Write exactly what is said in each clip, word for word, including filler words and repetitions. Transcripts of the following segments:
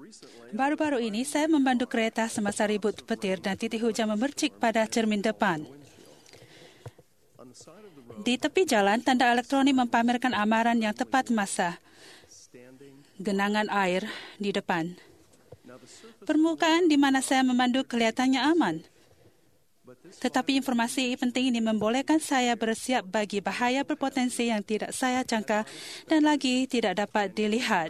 Baru-baru ini, saya memandu kereta semasa ribut petir dan titik hujan memercik pada cermin depan. Di tepi jalan, tanda elektronik mempamerkan amaran yang tepat masa. Genangan air di depan. Permukaan di mana saya memandu kelihatannya aman. Tetapi informasi penting ini membolehkan saya bersiap bagi bahaya berpotensi yang tidak saya jangka dan lagi tidak dapat dilihat.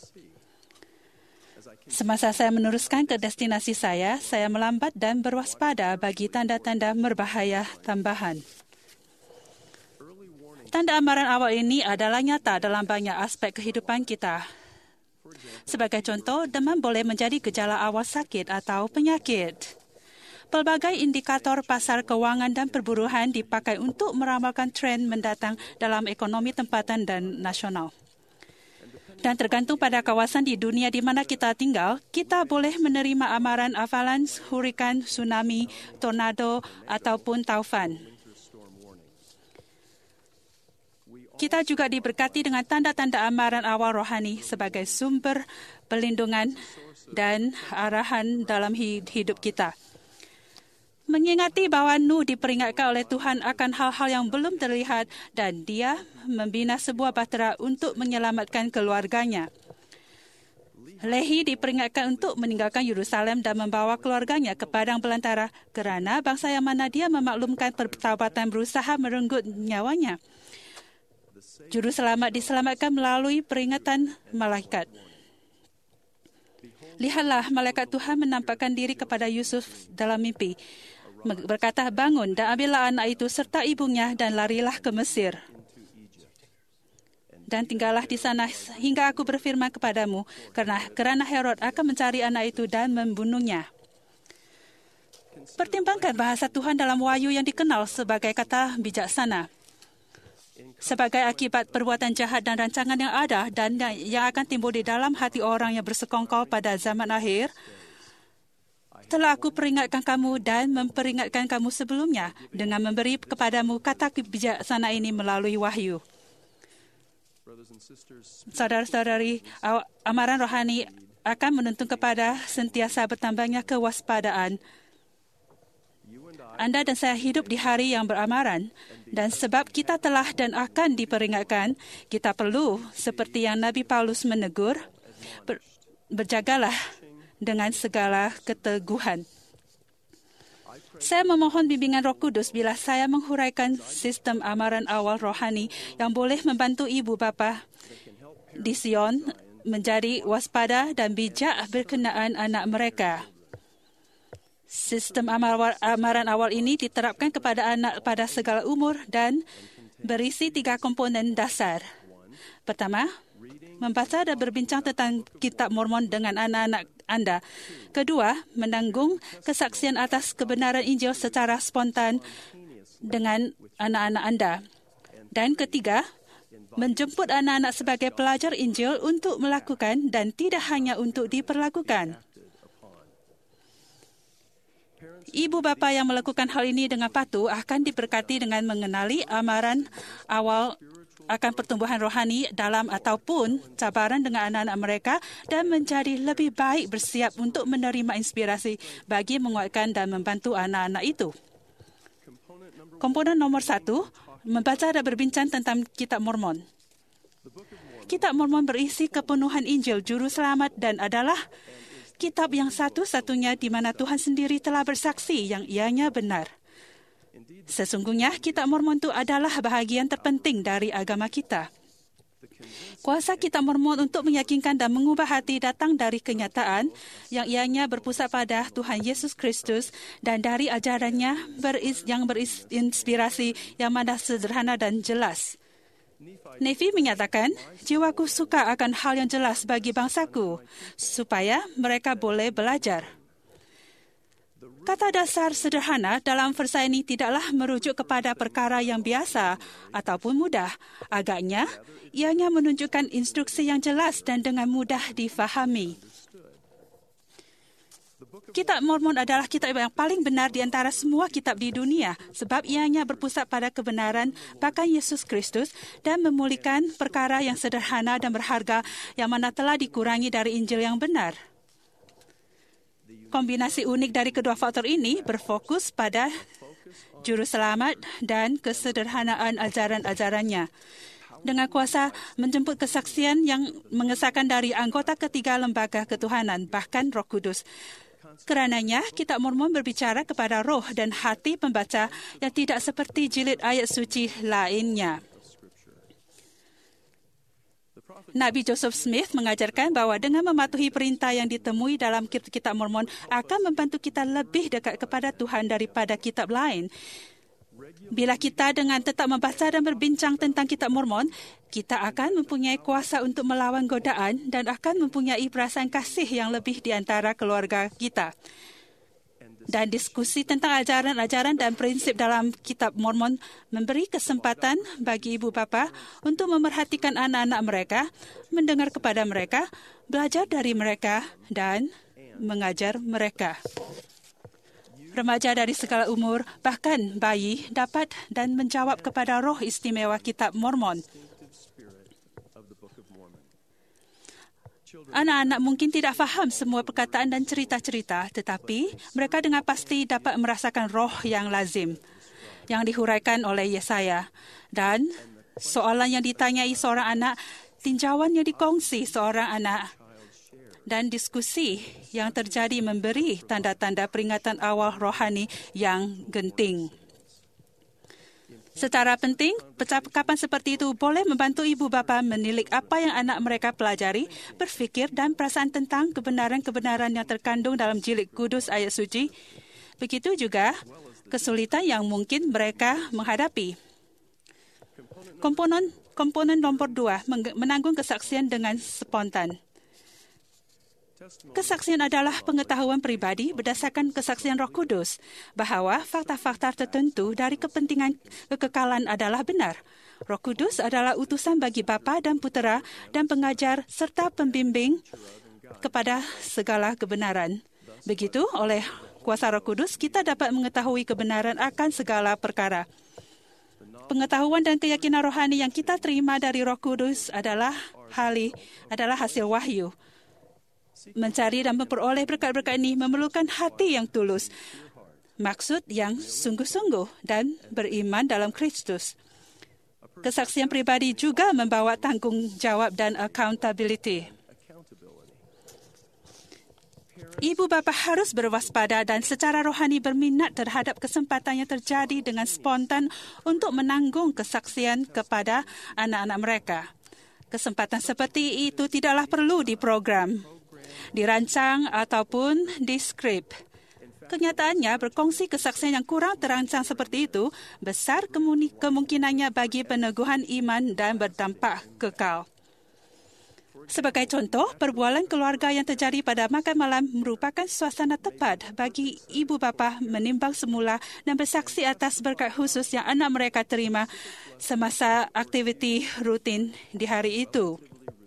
Semasa saya meneruskan ke destinasi saya, saya melambat dan berwaspada bagi tanda-tanda berbahaya tambahan. Tanda amaran awal ini adalah nyata dalam banyak aspek kehidupan kita. Sebagai contoh, demam boleh menjadi gejala awal sakit atau penyakit. Pelbagai indikator pasar kewangan dan perburuhan dipakai untuk meramalkan tren mendatang dalam ekonomi tempatan dan nasional. Dan tergantung pada kawasan di dunia di mana kita tinggal, kita boleh menerima amaran avalanche, hurikan, tsunami, tornado ataupun taufan. Kita juga diberkati dengan tanda-tanda amaran awal rohani sebagai sumber perlindungan dan arahan dalam hidup kita. Mengingati bahawa Nuh diperingatkan oleh Tuhan akan hal-hal yang belum terlihat dan dia membina sebuah bahtera untuk menyelamatkan keluarganya. Lehi diperingatkan untuk meninggalkan Yerusalem dan membawa keluarganya ke padang belantara kerana bangsa yang mana dia memaklumkan pertaubatan berusaha merenggut nyawanya. Juru selamat diselamatkan melalui peringatan malaikat. Lihatlah, malaikat Tuhan menampakkan diri kepada Yusuf dalam mimpi. Berkata, bangun dan ambillah anak itu serta ibunya dan larilah ke Mesir. Dan tinggallah di sana hingga aku berfirman kepadamu, kerana, kerana Herod akan mencari anak itu dan membunuhnya. Pertimbangkan bahasa Tuhan dalam Wahyu yang dikenal sebagai kata bijaksana. Sebagai akibat perbuatan jahat dan rancangan yang ada dan yang akan timbul di dalam hati orang yang bersekongkol pada zaman akhir, telah aku peringatkan kamu dan memperingatkan kamu sebelumnya dengan memberi kepadamu kata bijaksana ini melalui wahyu. Saudara-saudari, amaran rohani akan menuntun kepada sentiasa bertambahnya kewaspadaan. Anda dan saya hidup di hari yang beramaran dan sebab kita telah dan akan diperingatkan, kita perlu, seperti yang Nabi Paulus menegur, ber, berjagalah dengan segala keteguhan. Saya memohon bimbingan Roh Kudus bila saya menghuraikan sistem amaran awal rohani yang boleh membantu ibu bapa di Sion menjadi waspada dan bijak berkenaan anak mereka. Sistem amaran awal ini diterapkan kepada anak pada segala umur dan berisi tiga komponen dasar. Pertama, membaca dan berbincang tentang Kitab Mormon dengan anak-anak anda. Kedua, menanggung kesaksian atas kebenaran Injil secara spontan dengan anak-anak anda. Dan ketiga, menjemput anak-anak sebagai pelajar Injil untuk melakukan dan tidak hanya untuk diperlakukan. Ibu bapa yang melakukan hal ini dengan patuh akan diberkati dengan mengenali amaran awal akan pertumbuhan rohani dalam ataupun cabaran dengan anak-anak mereka dan menjadi lebih baik bersiap untuk menerima inspirasi bagi menguatkan dan membantu anak-anak itu. Komponen nomor satu, membaca dan berbincang tentang Kitab Mormon. Kitab Mormon berisi kepenuhan Injil Juru Selamat dan adalah kitab yang satu-satunya di mana Tuhan sendiri telah bersaksi yang ianya benar. Sesungguhnya, Kitab Mormon itu adalah bahagian terpenting dari agama kita. Kuasa Kitab Mormon untuk meyakinkan dan mengubah hati datang dari kenyataan yang ianya berpusat pada Tuhan Yesus Kristus dan dari ajarannya beris, yang berinspirasi yang mana sederhana dan jelas. Nephi menyatakan, jiwaku suka akan hal yang jelas bagi bangsaku, supaya mereka boleh belajar. Kata dasar sederhana dalam versa ini tidaklah merujuk kepada perkara yang biasa ataupun mudah. Agaknya, ianya menunjukkan instruksi yang jelas dan dengan mudah difahami. Kitab Mormon adalah kitab yang paling benar di antara semua kitab di dunia sebab ianya berpusat pada kebenaran bahkan Yesus Kristus dan memulihkan perkara yang sederhana dan berharga yang mana telah dikurangi dari Injil yang benar. Kombinasi unik dari kedua faktor ini berfokus pada juru selamat dan kesederhanaan ajaran-ajarannya. Dengan kuasa menjemput kesaksian yang mengesahkan dari anggota ketiga lembaga ketuhanan, bahkan Roh Kudus. Kerananya, Kitab Mormon berbicara kepada roh dan hati pembaca yang tidak seperti jilid ayat suci lainnya. Nabi Joseph Smith mengajarkan bahawa dengan mematuhi perintah yang ditemui dalam Kitab Mormon akan membantu kita lebih dekat kepada Tuhan daripada kitab lain. Bila kita dengan tetap membaca dan berbincang tentang Kitab Mormon, kita akan mempunyai kuasa untuk melawan godaan dan akan mempunyai perasaan kasih yang lebih di antara keluarga kita. Dan diskusi tentang ajaran-ajaran dan prinsip dalam Kitab Mormon memberi kesempatan bagi ibu bapa untuk memerhatikan anak-anak mereka, mendengar kepada mereka, belajar dari mereka, dan mengajar mereka. Remaja dari segala umur, bahkan bayi, dapat dan menjawab kepada roh istimewa Kitab Mormon. Anak-anak mungkin tidak faham semua perkataan dan cerita-cerita, tetapi mereka dengan pasti dapat merasakan roh yang lazim yang dihuraikan oleh Yesaya. Dan soalan yang ditanyai seorang anak, tinjauan yang dikongsi seorang anak, dan diskusi yang terjadi memberi tanda-tanda peringatan awal rohani yang genting. Secara penting, percakapan seperti itu boleh membantu ibu bapa menilik apa yang anak mereka pelajari, berfikir dan perasaan tentang kebenaran-kebenaran yang terkandung dalam jilid kudus ayat suci. Begitu juga kesulitan yang mungkin mereka menghadapi. Komponen, komponen nomor dua, menanggung kesaksian dengan spontan. Kesaksian adalah pengetahuan pribadi berdasarkan kesaksian Roh Kudus bahawa fakta-fakta tertentu dari kepentingan kekekalan adalah benar. Roh Kudus adalah utusan bagi bapa dan putera dan pengajar serta pembimbing kepada segala kebenaran. Begitu, oleh kuasa Roh Kudus, kita dapat mengetahui kebenaran akan segala perkara. Pengetahuan dan keyakinan rohani yang kita terima dari Roh Kudus adalah hali, adalah hasil wahyu. Mencari dan memperoleh berkat-berkat ini memerlukan hati yang tulus, maksud yang sungguh-sungguh dan beriman dalam Kristus. Kesaksian pribadi juga membawa tanggungjawab dan accountability. Ibu bapa harus berwaspada dan secara rohani berminat terhadap kesempatan yang terjadi dengan spontan untuk menanggung kesaksian kepada anak-anak mereka. Kesempatan seperti itu tidaklah perlu diprogram, dirancang ataupun diskrip. Kenyataannya, berkongsi kesaksian yang kurang terancang seperti itu besar kemungkinannya bagi peneguhan iman dan berdampak kekal. Sebagai contoh, perbualan keluarga yang terjadi pada makan malam merupakan suasana tepat bagi ibu bapa menimbang semula dan bersaksi atas berkat khusus yang anak mereka terima semasa aktiviti rutin di hari itu.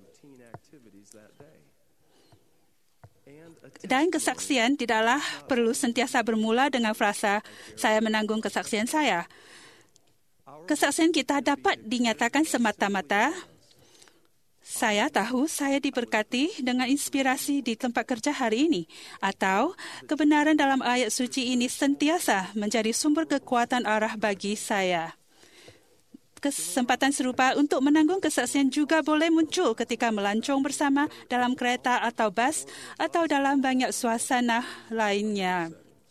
Dan kesaksian tidaklah perlu sentiasa bermula dengan frasa, saya menanggung kesaksian saya. Kesaksian kita dapat dinyatakan semata-mata, saya tahu saya diberkati dengan inspirasi di tempat kerja hari ini, atau kebenaran dalam ayat suci ini sentiasa menjadi sumber kekuatan arah bagi saya. Kesempatan serupa untuk menanggung kesaksian juga boleh muncul ketika melancong bersama dalam kereta atau bas atau dalam banyak suasana lainnya.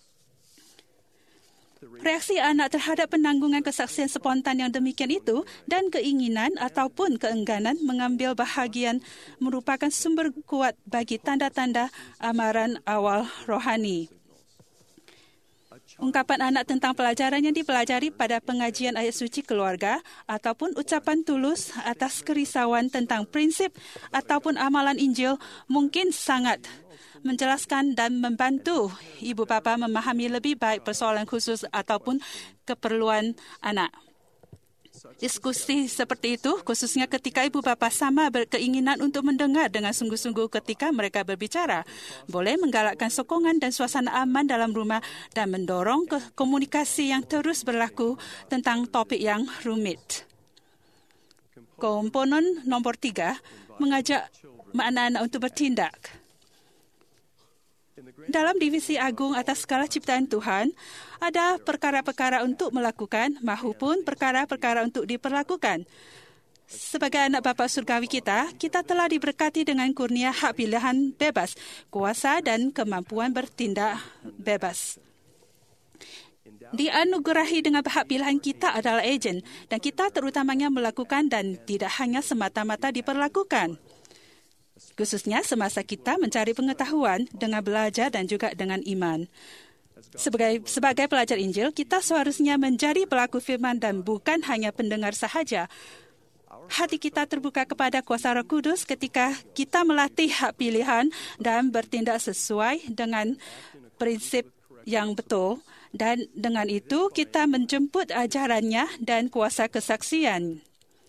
Reaksi anak terhadap penanggungan kesaksian spontan yang demikian itu dan keinginan ataupun keengganan mengambil bahagian merupakan sumber kuat bagi tanda-tanda amaran awal rohani. Ungkapan anak tentang pelajaran yang dipelajari pada pengajian ayat suci keluarga ataupun ucapan tulus atas kerisauan tentang prinsip ataupun amalan Injil mungkin sangat menjelaskan dan membantu ibu bapa memahami lebih baik persoalan khusus ataupun keperluan anak. Diskusi seperti itu, khususnya ketika ibu bapa sama berkeinginan untuk mendengar dengan sungguh-sungguh ketika mereka berbicara, boleh menggalakkan sokongan dan suasana aman dalam rumah dan mendorong ke komunikasi yang terus berlaku tentang topik yang rumit. Komponen nombor tiga, mengajak anak-anak untuk bertindak. Dalam divisi agung atas skala ciptaan Tuhan, ada perkara-perkara untuk melakukan maupun perkara-perkara untuk diperlakukan. Sebagai anak bapa surgawi kita, kita telah diberkati dengan kurnia hak pilihan bebas, kuasa dan kemampuan bertindak bebas. Dianugerahi dengan hak pilihan kita adalah ejen dan kita terutamanya melakukan dan tidak hanya semata-mata diperlakukan. Khususnya semasa kita mencari pengetahuan dengan belajar dan juga dengan iman. Sebagai sebagai pelajar Injil, kita seharusnya menjadi pelaku firman dan bukan hanya pendengar sahaja. Hati kita terbuka kepada kuasa Roh Kudus ketika kita melatih hak pilihan dan bertindak sesuai dengan prinsip yang betul, dan dengan itu kita menjemput ajarannya dan kuasa kesaksian.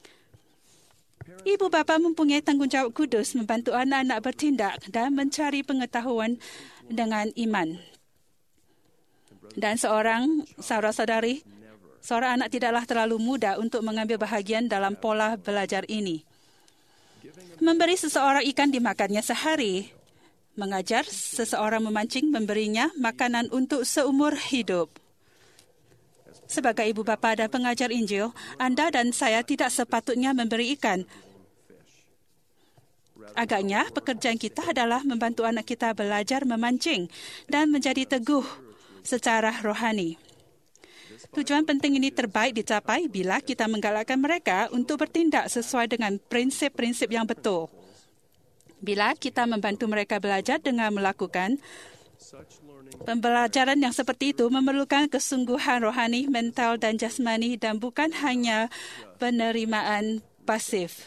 Ibu bapa mempunyai tanggungjawab kudus membantu anak-anak bertindak dan mencari pengetahuan dengan iman. Dan seorang saudara-saudari, seorang anak tidaklah terlalu muda untuk mengambil bahagian dalam pola belajar ini. Memberi seseorang ikan dimakannya sehari. Mengajar seseorang memancing memberinya makanan untuk seumur hidup. Sebagai ibu bapa dan pengajar Injil, Anda dan saya tidak sepatutnya memberi ikan. Agaknya pekerjaan kita adalah membantu anak kita belajar memancing dan menjadi teguh secara rohani. Tujuan penting ini terbaik dicapai bila kita menggalakkan mereka untuk bertindak sesuai dengan prinsip-prinsip yang betul. Bila kita membantu mereka belajar dengan melakukan, pembelajaran yang seperti itu memerlukan kesungguhan rohani, mental dan jasmani dan bukan hanya penerimaan pasif.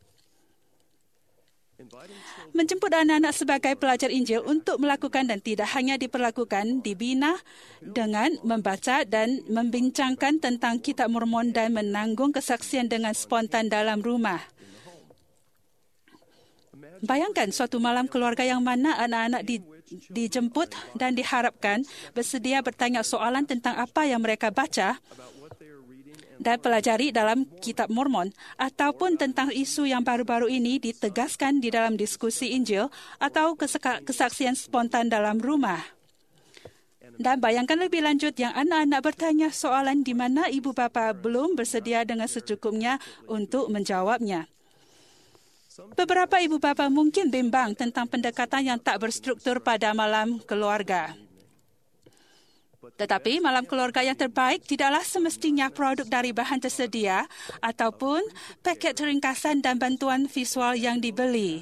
Menjemput anak-anak sebagai pelajar Injil untuk melakukan dan tidak hanya diperlakukan, dibina dengan membaca dan membincangkan tentang Kitab Mormon dan menanggung kesaksian dengan spontan dalam rumah. Bayangkan suatu malam keluarga yang mana anak-anak di, dijemput dan diharapkan bersedia bertanya soalan tentang apa yang mereka baca dan pelajari dalam Kitab Mormon ataupun tentang isu yang baru-baru ini ditegaskan di dalam diskusi Injil atau kesaksian spontan dalam rumah. Dan bayangkan lebih lanjut yang anak-anak bertanya soalan di mana ibu bapa belum bersedia dengan secukupnya untuk menjawabnya. Beberapa ibu bapa mungkin bimbang tentang pendekatan yang tak berstruktur pada malam keluarga. Tetapi malam keluarga yang terbaik tidaklah semestinya produk dari bahan tersedia ataupun paket ringkasan dan bantuan visual yang dibeli.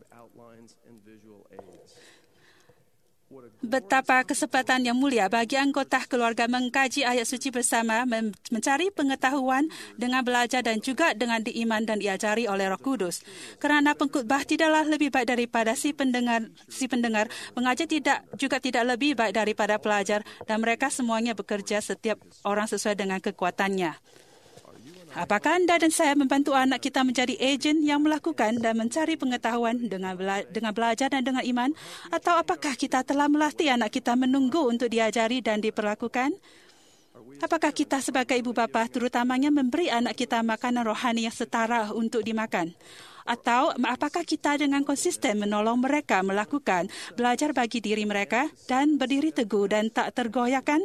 Betapa kesempatan yang mulia bagi anggota keluarga mengkaji ayat suci bersama, mencari pengetahuan dengan belajar dan juga dengan diiman dan diajari oleh Roh Kudus. Kerana pengkhotbah tidaklah lebih baik daripada si pendengar, si pendengar, pengajar tidak juga tidak lebih baik daripada pelajar dan mereka semuanya bekerja setiap orang sesuai dengan kekuatannya. Apakah anda dan saya membantu anak kita menjadi ejen yang melakukan dan mencari pengetahuan dengan, bela- dengan belajar dan dengan iman? Atau apakah kita telah melatih anak kita menunggu untuk diajari dan diperlakukan? Apakah kita sebagai ibu bapa terutamanya memberi anak kita makanan rohani yang setara untuk dimakan? Atau apakah kita dengan konsisten menolong mereka melakukan belajar bagi diri mereka dan berdiri teguh dan tak tergoyahkan?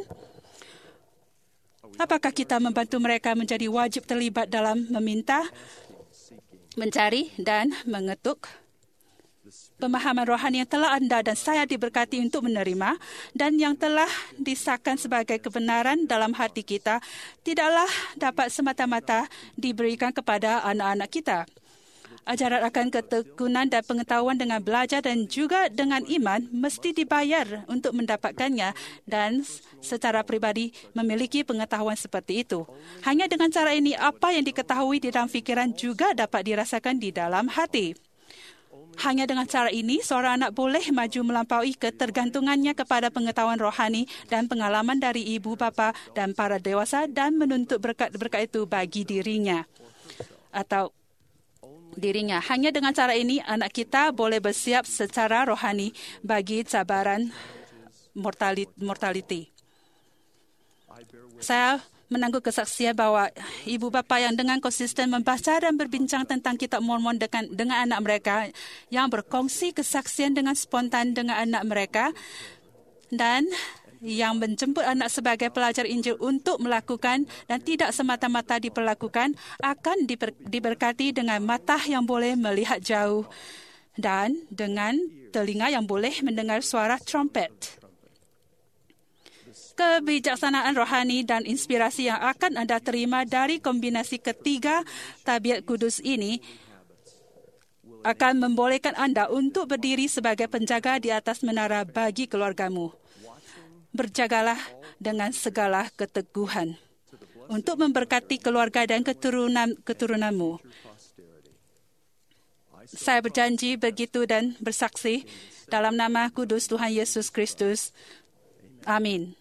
Apakah kita membantu mereka menjadi wajib terlibat dalam meminta, mencari dan mengetuk? Pemahaman rohani yang telah anda dan saya diberkati untuk menerima dan yang telah disahkan sebagai kebenaran dalam hati kita tidaklah dapat semata-mata diberikan kepada anak-anak kita. Ajaran akan ketekunan dan pengetahuan dengan belajar dan juga dengan iman mesti dibayar untuk mendapatkannya dan secara pribadi memiliki pengetahuan seperti itu. Hanya dengan cara ini, apa yang diketahui di dalam fikiran juga dapat dirasakan di dalam hati. Hanya dengan cara ini, seorang anak boleh maju melampaui ketergantungannya kepada pengetahuan rohani dan pengalaman dari ibu bapa dan para dewasa dan menuntut berkat-berkat itu bagi dirinya. Atau dirinya. Hanya dengan cara ini, anak kita boleh bersiap secara rohani bagi cabaran mortality. Saya menangguh kesaksian bahawa ibu bapa yang dengan konsisten membaca dan berbincang tentang kitab Mormon dengan, dengan anak mereka, yang berkongsi kesaksian dengan spontan dengan anak mereka, dan yang menjemput anak sebagai pelajar Injil untuk melakukan dan tidak semata-mata diperlakukan, akan diber, diberkati dengan mata yang boleh melihat jauh dan dengan telinga yang boleh mendengar suara trompet. Kebijaksanaan rohani dan inspirasi yang akan anda terima dari kombinasi ketiga tabiat kudus ini akan membolehkan anda untuk berdiri sebagai penjaga di atas menara bagi keluargamu. Berjagalah dengan segala keteguhan untuk memberkati keluarga dan keturunan keturunanmu. Saya berjanji begitu dan bersaksi dalam nama kudus Tuhan Yesus Kristus. Amin.